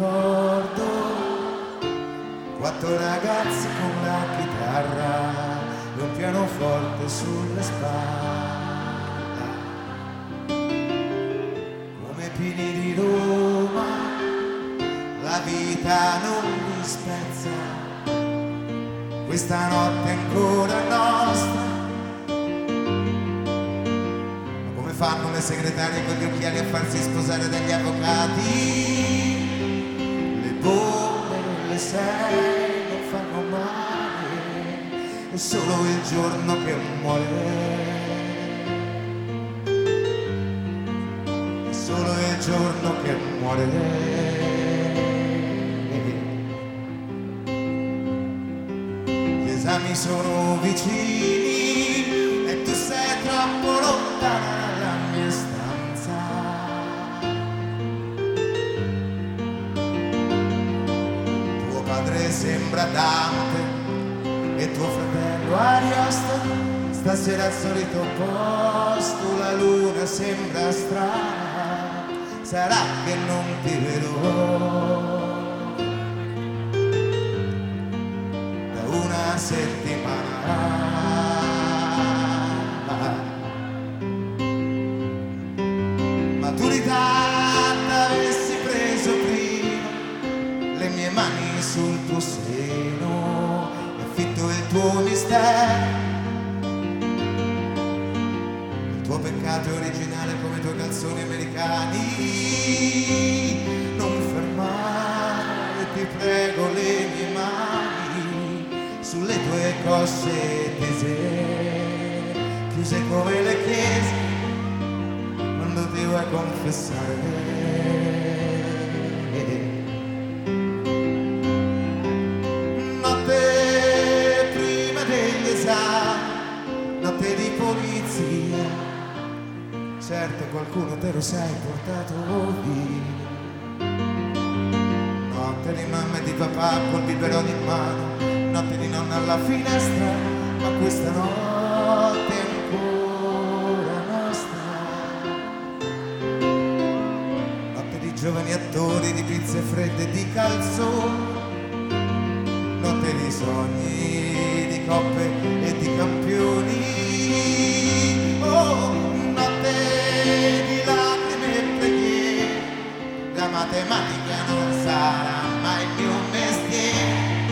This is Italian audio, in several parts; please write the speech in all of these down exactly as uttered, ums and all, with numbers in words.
ricordo quattro ragazzi con la chitarra e un pianoforte sulle spalle, come pini di Roma la vita non li spezza, questa notte è ancora nostra. Ma come fanno le segretarie con gli occhiali a farsi sposare dagli avvocati? Le bombe le sei non fanno male, è solo il giorno che muore, è solo il giorno che muore. Gli esami sono vicini e tu sei troppo lontana dalla mia stanza. Tuo padre sembra Dante e tuo fratello Ariosto, stasera al solito posto, la luna sembra strana, sarà che non ti vedo da una settimana. Maturità t'avessi preso prima, le mie mani sul tuo seno, affitto il tuo mistero. Il tuo peccato è originale come i tuoi calzoni americani. Non fermare, ti prego, le mie mani sulle tue cosce tese, chiuse come le chiese quando ti vuoi confessare. Notte prima degli esami, notte di polizia, certo qualcuno te lo sei portato via. Notte di mamma e di papà col biberone in mano, notte di nonna alla finestra, ma questa notte è ancora nostra. Notte di giovani attori, di pizze fredde e di calzoni, notte di sogni, di coppe e di campioni. Oh, notte di lacrime e preghiere, la matematica non sarà mai il mio mestiere.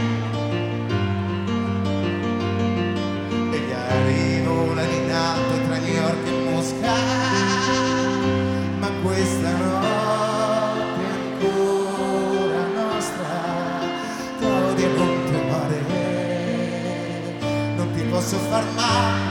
E gli arrivolano in alto tra New York e Mosca, ma questa notte è ancora nostra. Claudia, non tremare, non ti posso far male,